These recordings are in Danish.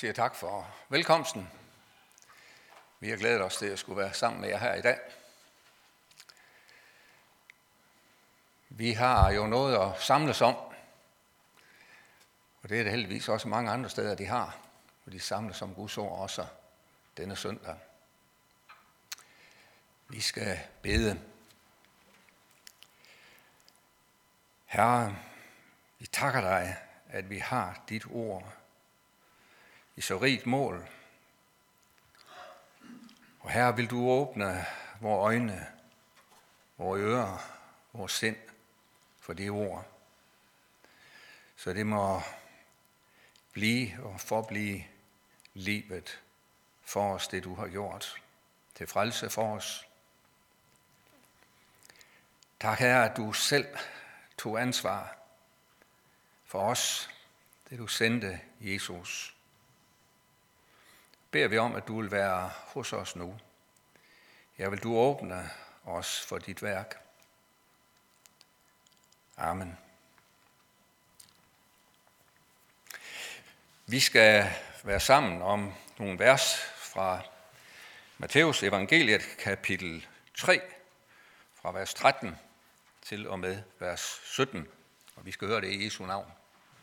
siger tak for velkomsten. Vi har glædet os til at skulle være sammen med jer her i dag. Vi har jo noget at samles om, og det er det heldigvis også mange andre steder, de har, og de samles om Guds ord også denne søndag. Vi skal bede. Herre, vi takker dig, at vi har dit ord i så rigt mål. Og Herre, vil du åbne vores øjne, vores ører, vores sind for det ord. Så det må blive og forblive livet for os, det du har gjort, til frelse for os. Tak, Herre, at du selv tog ansvar for os, det du sendte Jesus. Beder vi om, at du vil være hos os nu. Ja, vil du åbne os for dit værk. Amen. Vi skal være sammen om nogle vers fra Matthæus evangeliet, kapitel 3, fra vers 13 til og med vers 17. Og vi skal høre det i Jesu navn.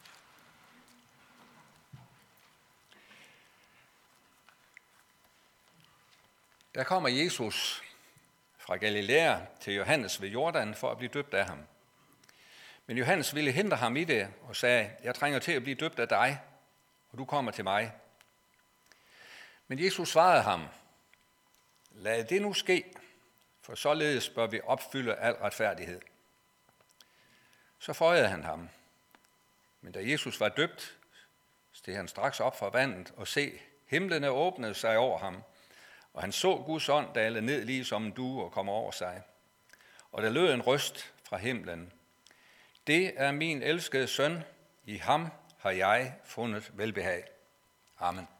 Der kommer Jesus fra Galilea til Johannes ved Jordan for at blive døbt af ham. Men Johannes ville hindre ham i det og sagde, jeg trænger til at blive døbt af dig, og du kommer til mig. Men Jesus svarede ham, lad det nu ske, for således bør vi opfylde al retfærdighed. Så føjede han ham. Men da Jesus var døbt, steg han straks op fra vandet, og se, himlene åbnede sig over ham, og han så Guds ånd dale ned lige som en due og komme over sig. Og der lød en røst fra himlen. Det er min elskede søn, i ham har jeg fundet velbehag. Amen.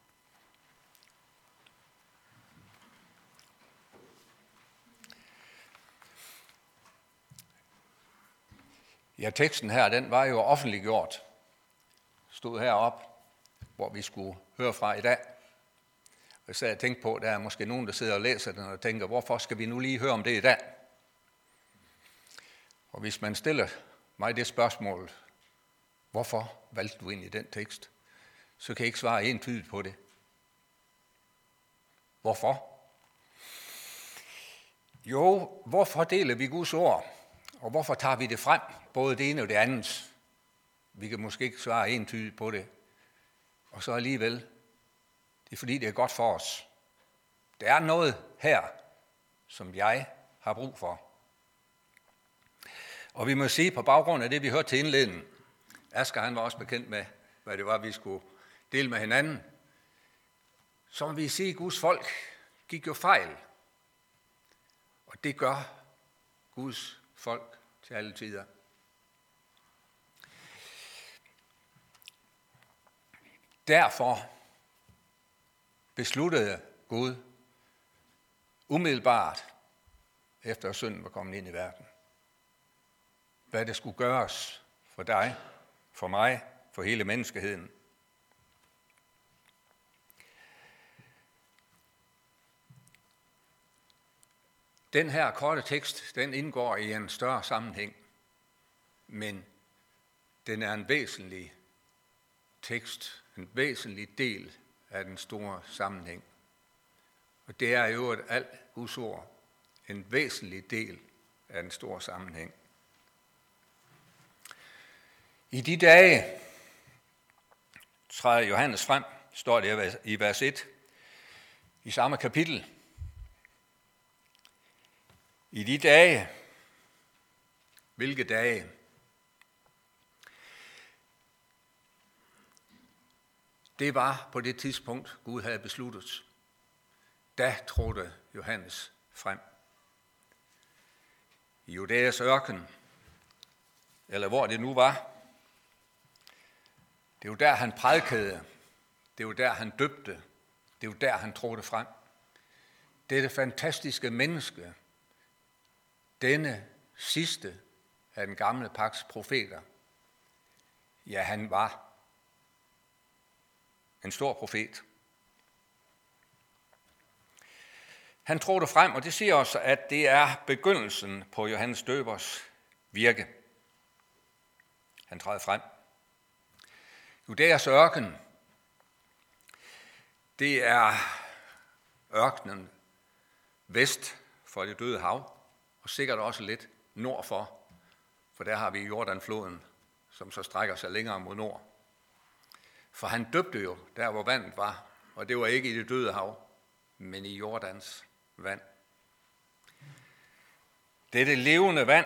Ja, teksten her, den var jo offentliggjort. Stod heroppe, hvor vi skulle høre fra i dag. Og så jeg tænkte på, at der er måske nogen, der sidder og læser den og tænker, hvorfor skal vi nu lige høre om det i dag? Og hvis man stiller mig det spørgsmål, hvorfor valgte du ind i den tekst, så kan jeg ikke svare entydigt på det. Hvorfor? Jo, hvorfor deler vi Guds ord? Og hvorfor tager vi det frem? Både det ene og det andet. Vi kan måske ikke svare entydigt på det. Og så alligevel, det er fordi, det er godt for os. Der er noget her, som jeg har brug for. Og vi må sige på baggrund af det, vi hørte til indledningen, Asger han var også bekendt med, hvad det var, vi skulle dele med hinanden. Så må vi sige, at Guds folk gik jo fejl. Og det gør Guds folk til alle tider. Derfor besluttede Gud umiddelbart, efter at synden var kommet ind i verden, hvad det skulle gøres for dig, for mig, for hele menneskeheden. Den her korte tekst, den indgår i en større sammenhæng, men den er en væsentlig tekst, en væsentlig del af den store sammenhæng. Og det er jo et alt Guds ord, en væsentlig del af den store sammenhæng. I de dage træder Johannes frem, står det i vers 1, i samme kapitel. I de dage, hvilke dage? Det var på det tidspunkt, Gud havde besluttet. Da trådte Johannes frem. I Judæas ørken, eller hvor det nu var. Det er jo der, han prædikede. Det er jo der, han døbte. Det er jo der, han trådte frem. Dette fantastiske menneske, denne sidste af den gamle pagts profeter, ja, han var en stor profet. Han trådte frem, og det siger også, at det er begyndelsen på Johannes Døbers virke. Han træder frem. Judæas ørken, det er ørkenen vest for det Døde Hav, og sikkert også lidt nord for der har vi Jordanfloden, som så strækker sig længere mod nord. For han døbte jo der, hvor vandet var, og det var ikke i det Døde Hav, men i Jordans vand. Det er det levende vand.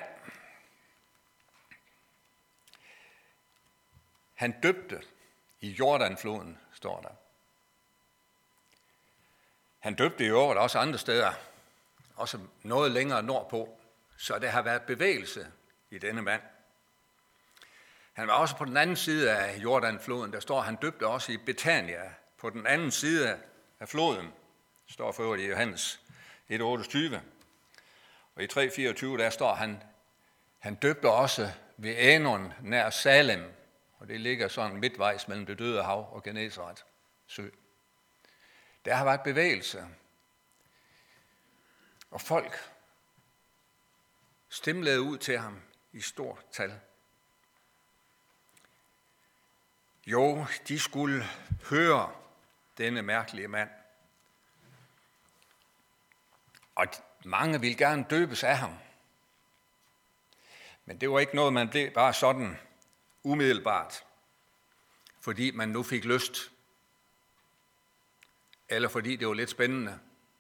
Han døbte i Jordanfloden, står der. Han døbte i øvrigt også andre steder, også noget længere nordpå, så der har været bevægelse i denne mand. Han var også på den anden side af Jordanfloden, der står, han døbte også i Betania, på den anden side af floden, står for øvrigt i Johannes 1:28. Og i 3:24, der står han døbte også ved Ænon nær Salem, og det ligger sådan midtvejs mellem det Døde Hav og Genesaret sø. Der har været bevægelse, og folk stimlede ud til ham i stort tal. Jo, de skulle høre denne mærkelige mand. Og mange ville gerne døbes af ham. Men det var ikke noget, man blev bare sådan umiddelbart, fordi man nu fik lyst, eller fordi det var lidt spændende.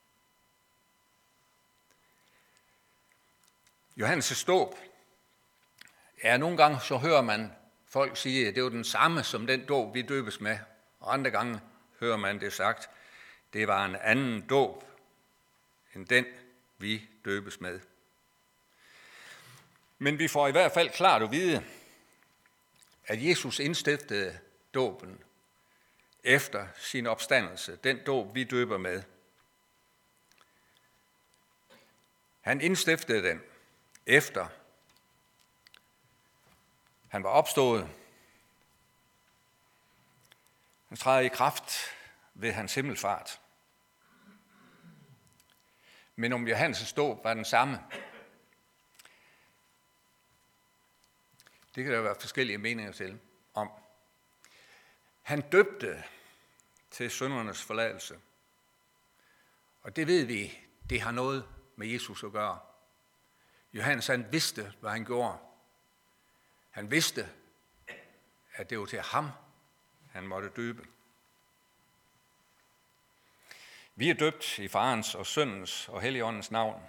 Johannes' dåb, ja, nogle gange så hører man folk sige, at det var den samme som den dåb, vi døbes med. Og andre gange hører man det sagt, det var en anden dåb end den, vi døbes med. Men vi får i hvert fald klart at vide, at Jesus indstiftede dåben efter sin opstandelse, den dåb, vi døber med. Han indstiftede den efter han var opstået. Han træder i kraft ved hans himmelfart. Men om Johannes' dåb var den samme, det kan der være forskellige meninger til om. Han døbte til syndernes forladelse. Og det ved vi, det har noget med Jesus at gøre. Johannes, han vidste, hvad han gjorde. Han vidste, at det var til ham, han måtte døbe. Vi er døbt i Farens og Søndens og Helligåndens navn.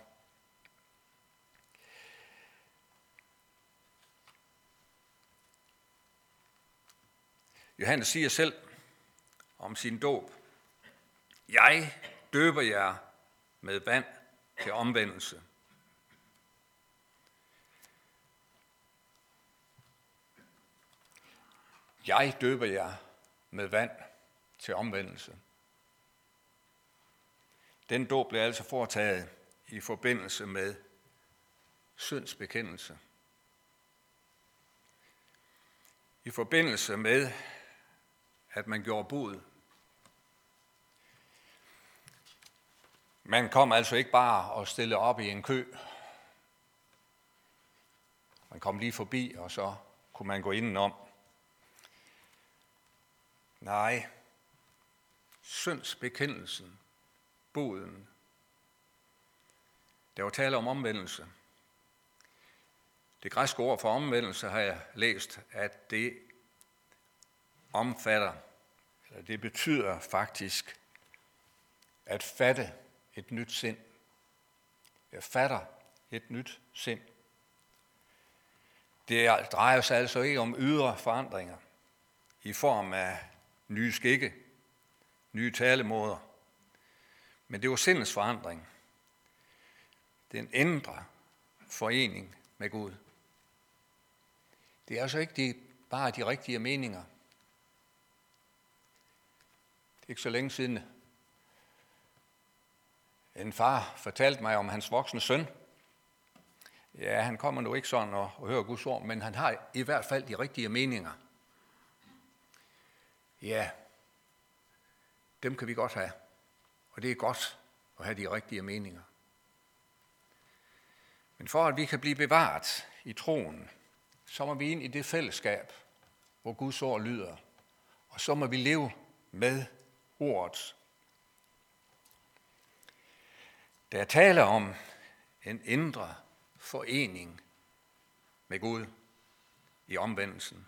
Johannes siger selv om sin dåb: Jeg døber jer med vand til omvendelse. Jeg døber jer med vand til omvendelse. Den dåb blev altså foretaget i forbindelse med syndsbekendelse. I forbindelse med, at man gjorde bud. Man kom altså ikke bare og stille op i en kø. Man kom lige forbi, og så kunne man gå indenom. Nej, syndsbekendelsen, boden. Der var tale om omvendelse. Det græske ord for omvendelse har jeg læst, at det omfatter, eller det betyder faktisk at fatte et nyt sind. Jeg fatter et nyt sind. Det drejer sig altså ikke om ydre forandringer i form af nye skikke, nye talemåder. Men det var sindets forandring. Det er en indre forening med Gud. Det er altså ikke bare de rigtige meninger. Det er ikke så længe siden, en far fortalte mig om hans voksne søn. Ja, han kommer nu ikke sådan og hører Guds ord, men han har i hvert fald de rigtige meninger. Ja, dem kan vi godt have. Og det er godt at have de rigtige meninger. Men for at vi kan blive bevaret i troen, så må vi ind i det fællesskab, hvor Guds ord lyder. Og så må vi leve med ordet. Der er tale om en indre forening med Gud i omvendelsen.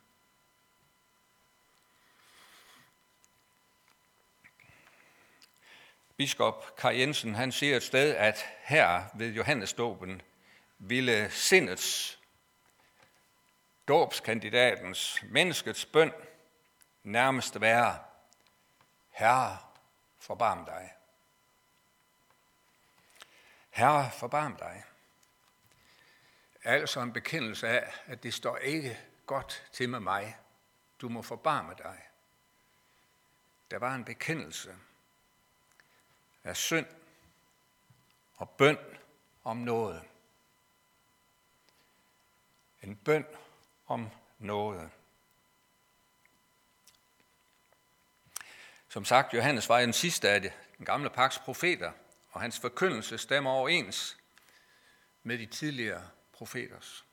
Biskop Kaj Jensen, han siger et sted, at her ved Johannesdåben ville sindets, dåbskandidatens, menneskets bøn nærmest være: Herre, forbarm dig. Herre, forbarm dig. Altså en bekendelse af, at det står ikke godt til med mig. Du må forbarme dig. Der var en bekendelse af synd og bøn om noget. En bøn om noget. Som sagt, Johannes var den sidste af den gamle pagts profeter, og hans forkyndelse stemmer overens med de tidligere profeters.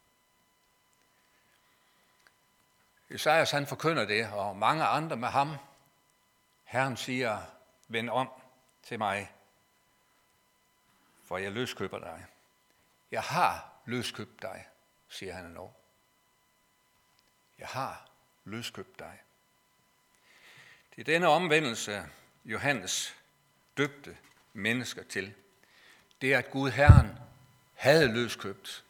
Esajas han forkynder det, og mange andre med ham. Herren siger: vend om til mig, for jeg løskøber dig. Jeg har løskøbt dig, siger han endnu. Jeg har løskøbt dig. Det er denne omvendelse, Johannes døbte mennesker til. Det er, at Gud Herren havde løskøbt.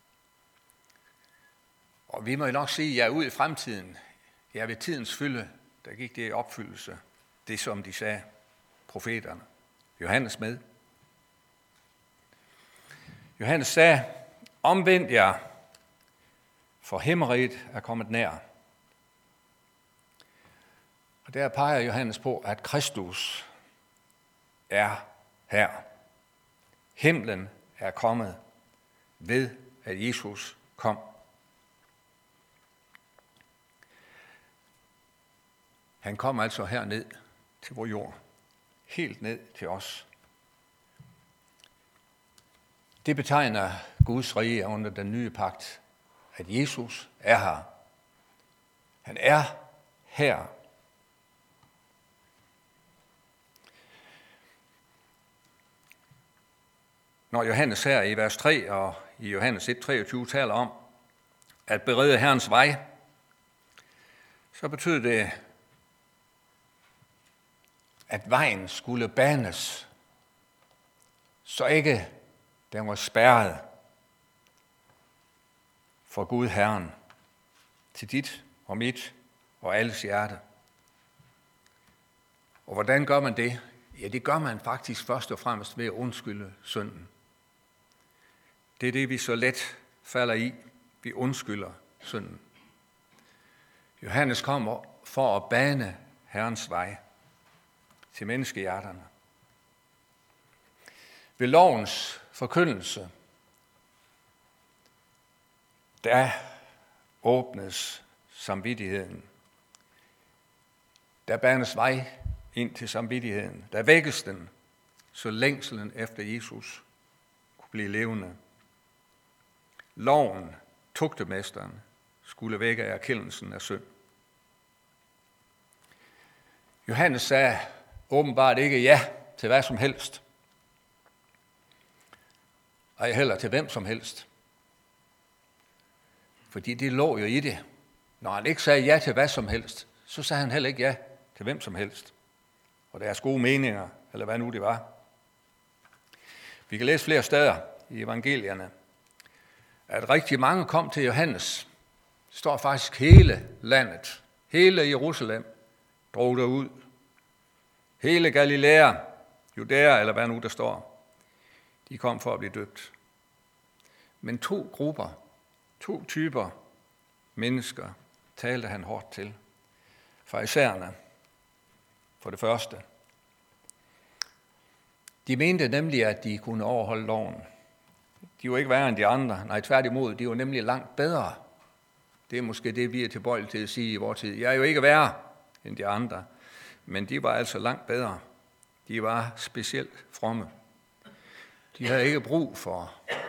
Og vi må jo nok sige, at ud i fremtiden, ved tidens fylde, der gik det i opfyldelse. Det som de sagde, profeterne. Johannes med. Johannes sagde: omvend jer, for himmeriget er kommet nær. Og der peger Johannes på, at Kristus er her. Himlen er kommet ved, at Jesus kom. Han kom altså herned til vor jord. Helt ned til os. Det betegner Guds rige under den nye pagt, at Jesus er her. Han er her. Når Johannes her i vers 3 og i Johannes 1:23 taler om at berede Herrens vej, så betyder det, at vejen skulle banes, så ikke den var spærret for Gud Herren til dit og mit og alles hjerte. Og hvordan gør man det? Ja, det gør man faktisk først og fremmest ved at undskylde synden. Det er det, vi så let falder i. Vi undskylder synden. Johannes kommer for at bane Herrens vej til menneskehjerterne. Ved lovens forkyndelse, der åbnes samvittigheden. Der banes vej ind til samvittigheden. Der vækkes den, så længselen efter Jesus kunne blive levende. Loven, tugtemesteren, skulle vække erkendelsen af synd. Johannes sagde åbenbart ikke ja til hvad som helst. Ej heller til hvem som helst. Fordi det lå jo i det. Når han ikke sagde ja til hvad som helst, så sagde han heller ikke ja til hvem som helst. Og deres gode meninger, eller hvad nu det var. Vi kan læse flere steder i evangelierne, at rigtig mange kom til Johannes. Det står faktisk hele landet, hele Jerusalem drog derud. Hele Galilea, Judæa, eller hvad nu der står, de kom for at blive døbt. Men to typer mennesker talte han hårdt til. Farisæerne, for det første. De mente nemlig, at de kunne overholde loven. De var ikke værre end de andre. Nej, tværtimod, de var nemlig langt bedre. Det er måske det, vi er tilbøjelige til at sige i vores tid. Jeg er jo ikke værre end de andre. men de var altså langt bedre. De var specielt fromme. De havde ikke brug for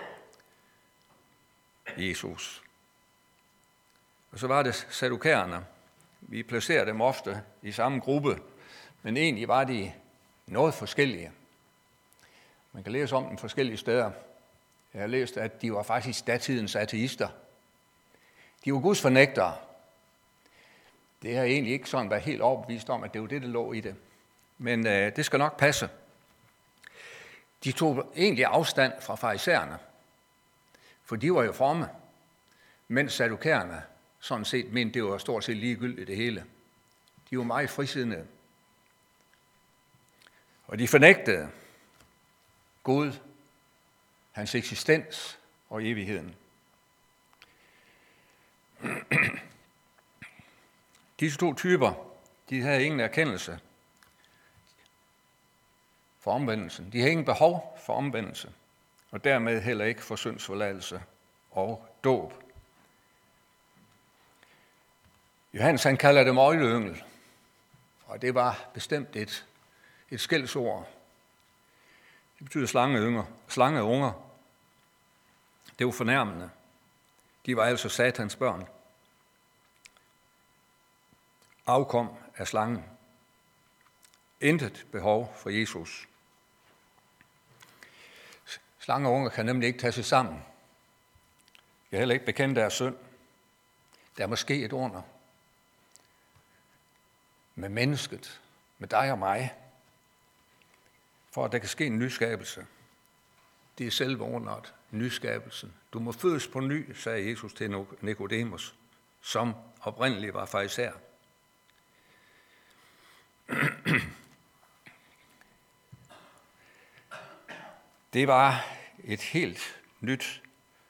Jesus. Og så var det saddukæerne. Vi placerer dem ofte i samme gruppe, men egentlig var de noget forskellige. Man kan læse om dem forskellige steder. Jeg har læst, at de var faktisk datidens ateister. De var gudsfornægtere. Det har egentlig ikke sådan været helt overbevist om, at det var det, der lå i det. Men det skal nok passe. De tog egentlig afstand fra farisæerne, for de var jo fromme, mens saddukæerne sådan set mente, det var stort set ligegyldigt det hele. De var meget frisindede. Og de fornægtede Gud, hans eksistens og evigheden. Disse to typer, de havde ingen erkendelse for omvendelsen. De havde ingen behov for omvendelse, og dermed heller ikke for syndsforladelse og dåb. Johannes han kalder dem øgleyngel, og det var bestemt et skældsord. Det betyder slangeunger. Det var fornærmende. De var altså Satans børn. Afkom af slangen. Intet behov for Jesus. Slangeunger kan nemlig ikke tage sig sammen. De kan heller ikke bekende deres synd. Der er måske et under. Med mennesket, med dig og mig, for at der kan ske en nyskabelse. Det er selve underet, nyskabelsen. Du må fødes på ny, sagde Jesus til Nikodemus, som oprindeligt var farisæer. Det var et helt nyt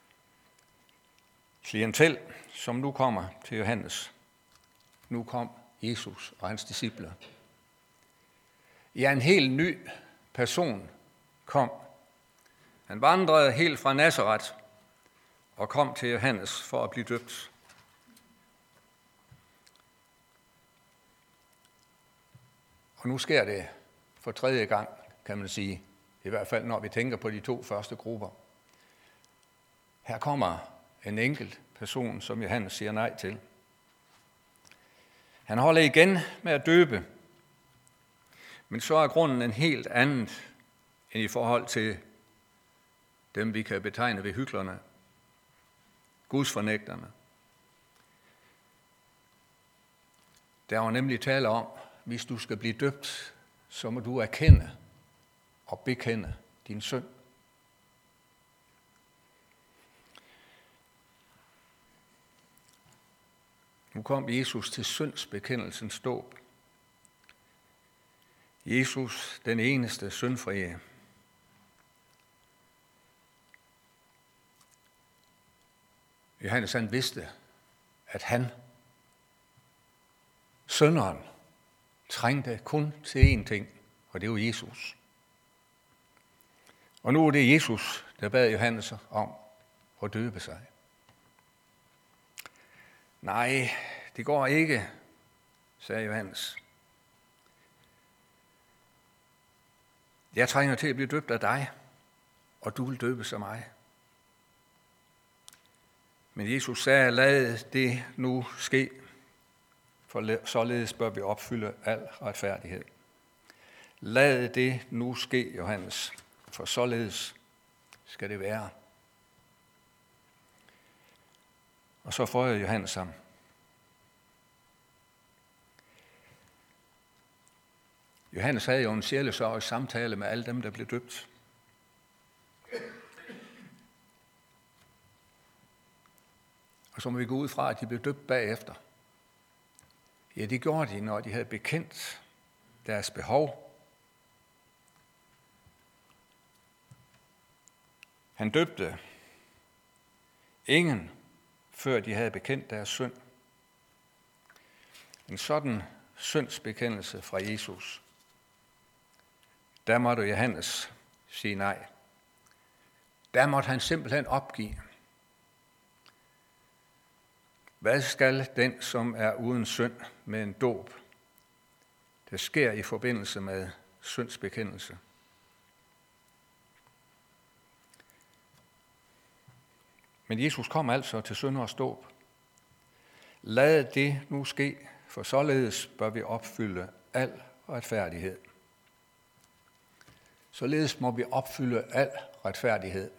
klientel, som nu kommer til Johannes. Nu kom Jesus og hans disciple. Ja, en helt ny person kom. Han vandrede helt fra Nazaret og kom til Johannes for at blive døbt. Og nu sker det for tredje gang, kan man sige. I hvert fald, når vi tænker på de to første grupper. Her kommer en enkelt person, som Johannes siger nej til. Han holder igen med at døbe, men så er grunden en helt anden end i forhold til dem, vi kan betegne ved hyklerne, gudsfornægterne. Der var nemlig tale om, hvis du skal blive døbt, så må du erkende og bekende din synd. Nu kom Jesus til syndsbekendelsens dåb. Jesus, den eneste syndfrie. Johannes han vidste, at han, synderen, trængte kun til én ting, og det var Jesus. Og nu er det Jesus, der bad Johannes om at døbe sig. Nej, det går ikke, sagde Johannes. Jeg trænger til at blive døbt af dig, og du vil døbes af mig. Men Jesus sagde, lad det nu ske, for således bør vi opfylde al retfærdighed. Lad det nu ske, Johannes, for således skal det være. Og så føjede Johannes ham. Johannes havde jo en sjælesørgelig samtale med alle dem, der blev døbt. Og så må vi gå ud fra, at de blev døbt bagefter. Ja, det gjorde de, når de havde bekendt deres behov. Han døbte ingen, før de havde bekendt deres synd. En sådan syndsbekendelse fra Jesus. Der måtte Johannes sige nej. Der måtte han simpelthen opgive. Hvad skal den, som er uden synd med en dåb? der sker i forbindelse med syndsbekendelse. Men Jesus kom altså til synderes dåb. Lad det nu ske, for således bør vi opfylde al retfærdighed. Således må vi opfylde al retfærdighed.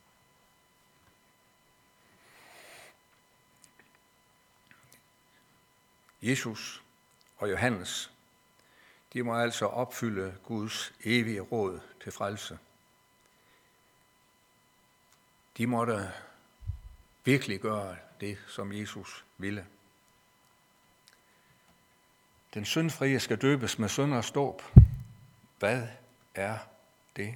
Jesus og Johannes, de må altså opfylde Guds evige råd til frelse. De måtte virkelig gøre det, som Jesus ville. Den syndfrie skal døbes med synders dåb. Hvad er det?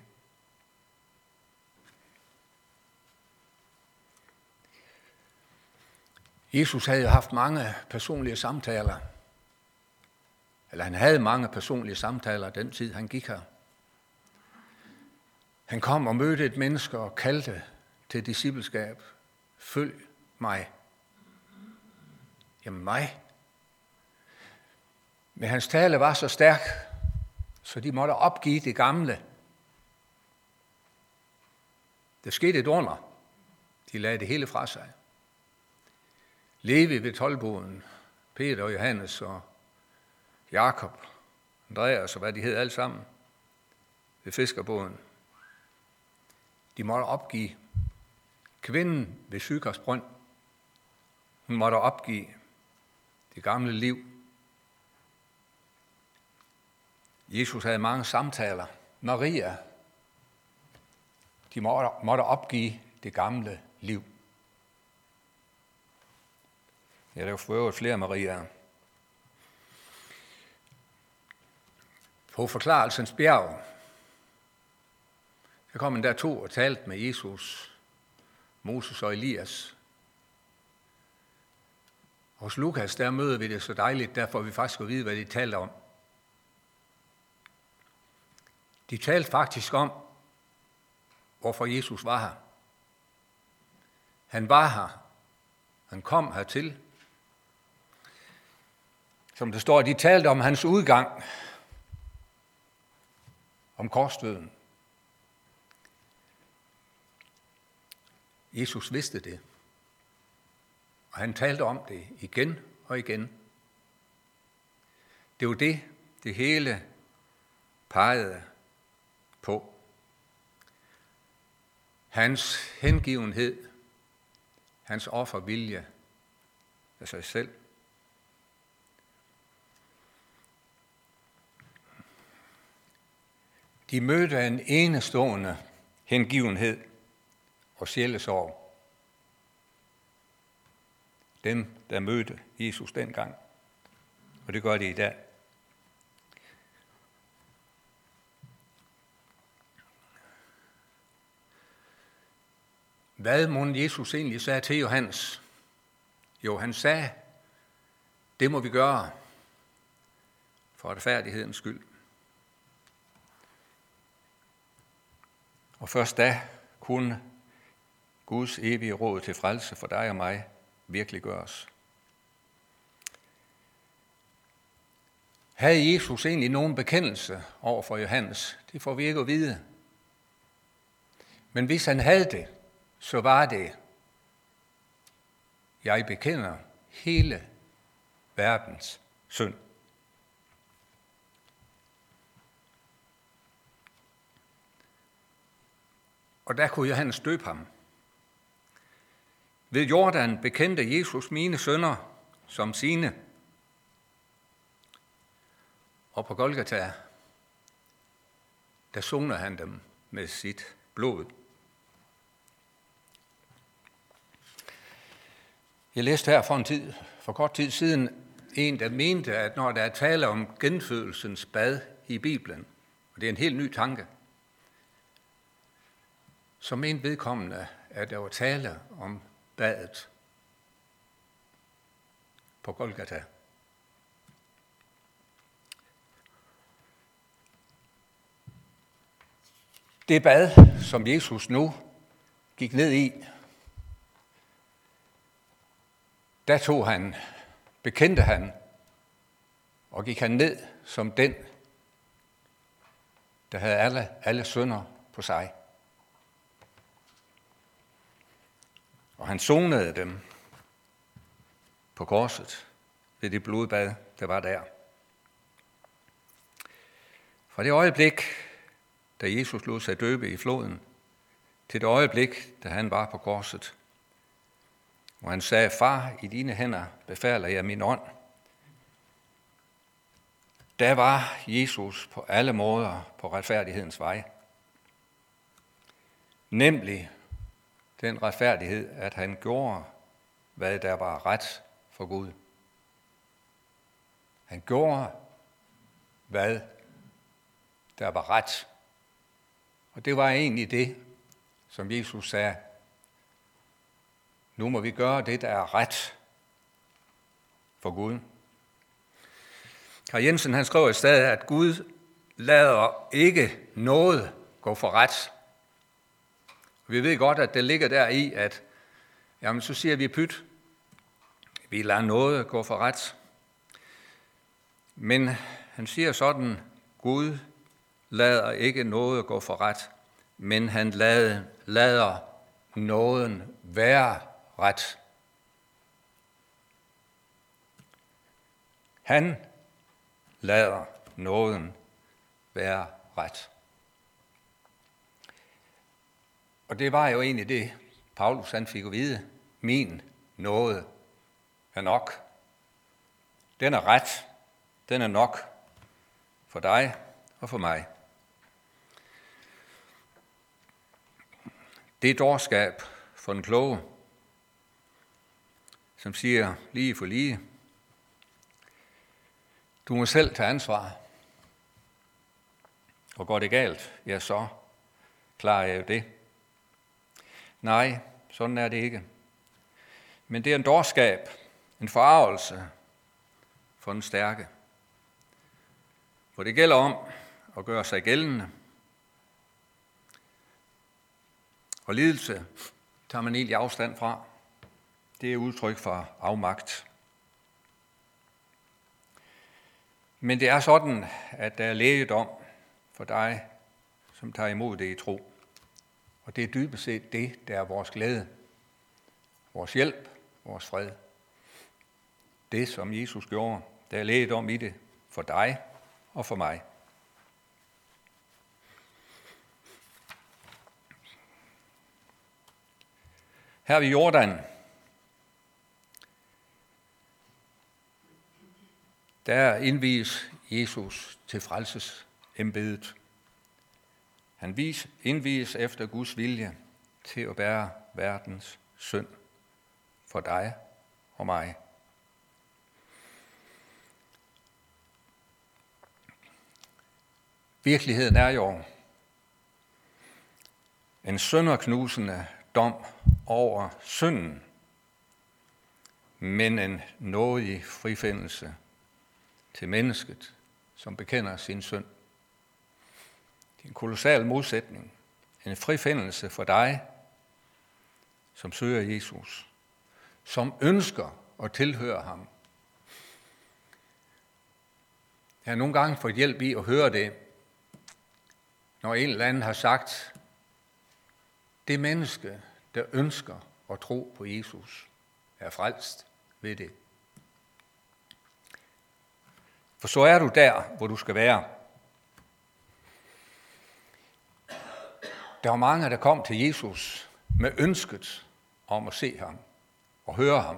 Jesus havde haft mange personlige samtaler. Eller han havde mange personlige samtaler den tid, han gik her. Han kom og mødte et menneske og kaldte til discipleskab. Følg mig. Jamen mig. Men hans tale var så stærk, så de måtte opgive det gamle. Der skete et under. De lagde det hele fra sig. Levi ved toldboden, Peter og Johannes og Jakob, Andreas og hvad de hed alle sammen, ved fiskerbåden. De måtte opgive. Kvinden ved Sykars brønd, hun måtte opgive det gamle liv. Jesus havde mange samtaler. Maria, de måtte opgive det gamle liv. Ja, der er jo for øvrigt flere Mariaer. På forklarelsens bjerg, der kom en der to og talte med Jesus, Moses og Elias. Hos Lukas, der møder vi det så dejligt, derfor vi faktisk kan vide, hvad de talte om. De talte faktisk om, hvorfor Jesus var her. Han var her. Han kom hertil. Som det står, de talte om hans udgang, om korsdøden. Jesus vidste det, og han talte om det igen og igen. Det var det hele pegede på. Hans hengivenhed, hans offervilje af sig selv. De mødte en enestående hengivenhed og sjælesorg. Dem, der mødte Jesus dengang. Og det gør de i dag. Hvad må Jesus egentlig sagde til Johannes? Jo, han sagde, det må vi gøre for retfærdighedens skyld. Og først da kunne Guds evige råd til frelse for dig og mig virkelig gøres. Havde Jesus egentlig nogen bekendelse over for Johannes? Det får vi ikke at vide. Men hvis han havde det, så var det, jeg bekender hele verdens synd. Og der kunne Johannes døbe ham. Ved Jordan bekendte Jesus mine synder som sine. Og på Golgata, der soner han dem med sit blod. Jeg læste her for kort tid siden, en, der mente, at når der er tale om genfødelsens bad i Bibelen, og det er en helt ny tanke, så mente vedkommende, at der var tale om badet på Golgata. Det bad, som Jesus nu gik ned i, der bekendte han og gik han ned som den, der havde alle synder på sig. Og han sonede dem på korset ved det blodbad, der var der. Fra det øjeblik, da Jesus lod sig døbe i floden, til det øjeblik, da han var på korset, hvor han sagde, far, i dine hænder befaler jeg min ånd, der var Jesus på alle måder på retfærdighedens vej. Nemlig den retfærdighed, at han gjorde, hvad der var ret for Gud. Han gjorde, hvad der var ret. Og det var egentlig det, som Jesus sagde. Nu må vi gøre det, der er ret for Gud. Carl Jensen han skriver i stedet, at Gud lader ikke noget gå for ret. Vi ved godt, at det ligger der i, at jamen, så siger vi pyt. Vi lader noget gå for ret. Men han siger sådan, Gud lader ikke noget gå for ret, men han lader nåden være ret. Han lader nåden være ret. Og det var jo egentlig det, Paulus han fik at vide. Min nåde er nok. Den er ret. Den er nok for dig og for mig. Det er dårskab for den kloge, som siger lige for lige. Du må selv tage ansvar. Og går det galt, ja så klarer jeg jo det. Nej, sådan er det ikke. Men det er en dårskab, en forargelse for den stærke. Hvor det gælder om at gøre sig gældende. Og lidelse tager man egentlig afstand fra. Det er udtryk for afmagt. Men det er sådan, at der er lægedom for dig, som tager imod det i tro. Og det er dybest set det, der er vores glæde, vores hjælp, vores fred. Det, som Jesus gjorde, der er lægedom i det for dig og for mig. Her ved Jordan, der indvies Jesus til frelsesembedet. Han indvies efter Guds vilje til at bære verdens synd for dig og mig. Virkeligheden er jo en synderknusende dom over synden, men en nådig frifindelse til mennesket, som bekender sin synd. Det er en kolossal modsætning. En frifindelse for dig, som søger Jesus, som ønsker at tilhøre ham. Jeg har nogle gange fået hjælp i at høre det, når en eller anden har sagt, det menneske, der ønsker at tro på Jesus, er frelst ved det. For så er du der, hvor du skal være. Der var mange, der kom til Jesus med ønsket om at se ham og høre ham.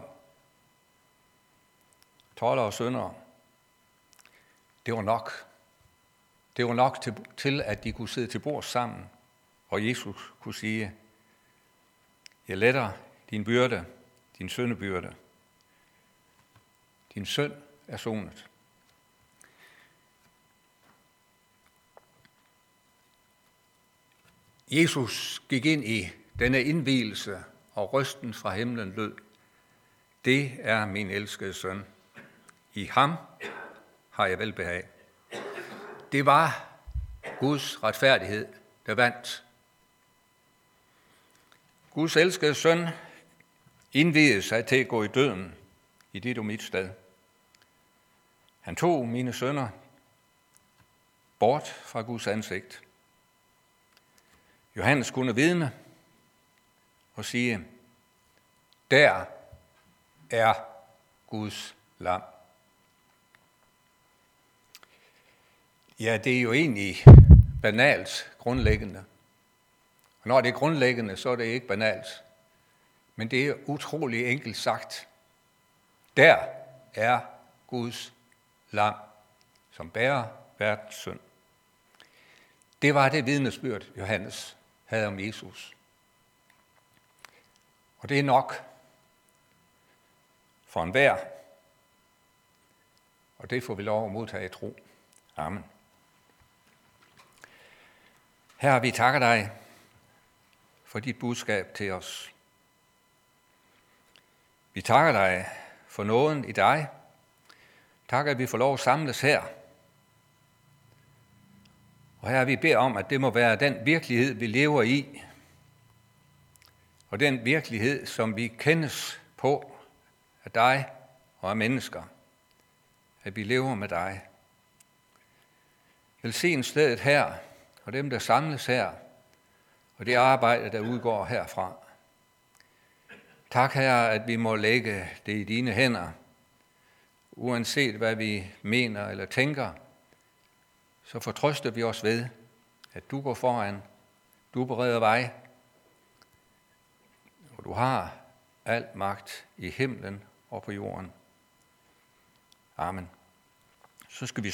Toldere og syndere. Det var nok. Det var nok til, at de kunne sidde til bord sammen, og Jesus kunne sige, jeg letter din byrde, din syndebyrde. Din synd er sonet. Jesus gik ind i denne indvielse, og røsten fra himlen lød, det er min elskede søn. I ham har jeg velbehag. Det var Guds retfærdighed, der vandt. Guds elskede søn indviede sig til at gå i døden i dit og mit sted. Han tog mine synder bort fra Guds ansigt. Johannes kunne vidne og sige, der er Guds lam. Ja, det er jo egentlig banalt grundlæggende. Og når det er grundlæggende, så er det ikke banalt. Men det er utrolig enkelt sagt. Der er Guds lam, som bærer verdens synd. Det var det vidnesbyrd, Johannes havde om Jesus. Og det er nok for enhver. Og det får vi lov at modtage i tro. Amen. Herre, vi takker dig for dit budskab til os. Vi takker dig for nåden i dig. Tak, at vi får lov at samles her. Og her vi beder om, at det må være den virkelighed, vi lever i. Og den virkelighed, som vi kendes på af dig og af mennesker. At vi lever med dig. Velsign stedet her, og dem, der samles her, og det arbejde, der udgår herfra. Tak, Herre, at vi må lægge det i dine hænder. Uanset hvad vi mener eller tænker, så fortrøster vi os ved, at du går foran, du bereder vej, og du har al magt i himlen og på jorden. Amen. Så skal vi